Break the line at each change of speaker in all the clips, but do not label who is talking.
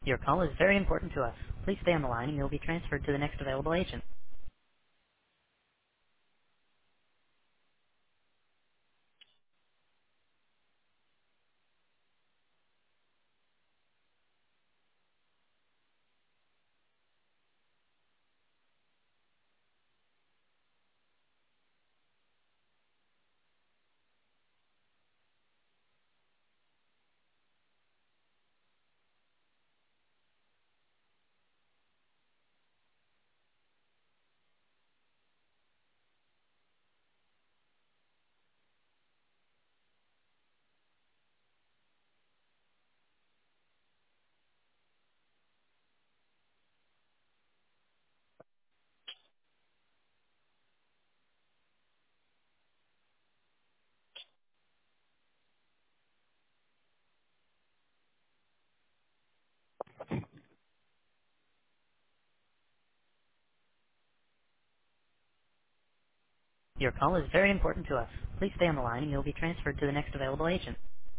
Your call is very important to us. Please stay on the line and you'll be transferred to the next available agent. Your call is very important to us. Please stay on the line and you'll be transferred to the next available agent.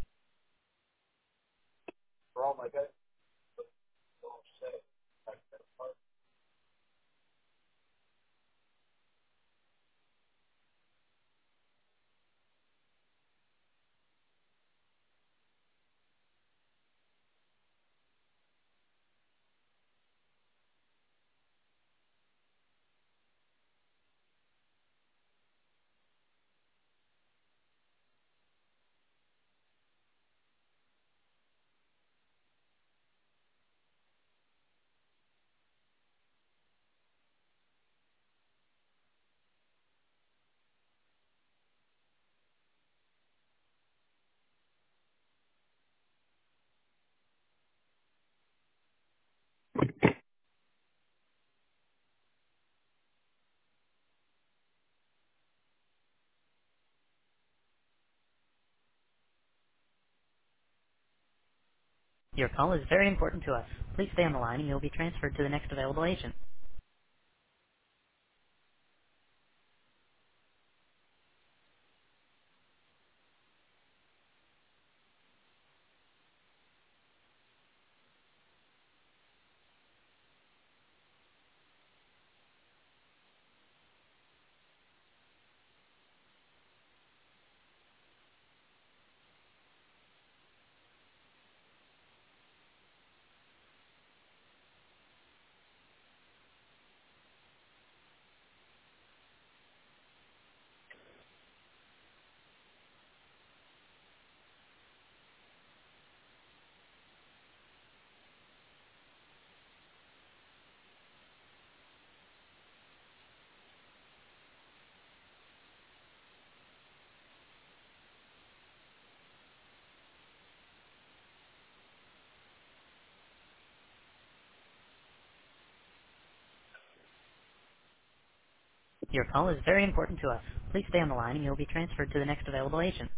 Your call is very important to us. Please stay on the line and you'll be transferred to the next available agent. Your call is very important to us. Please stay on the line and you'll be transferred to the next available agent.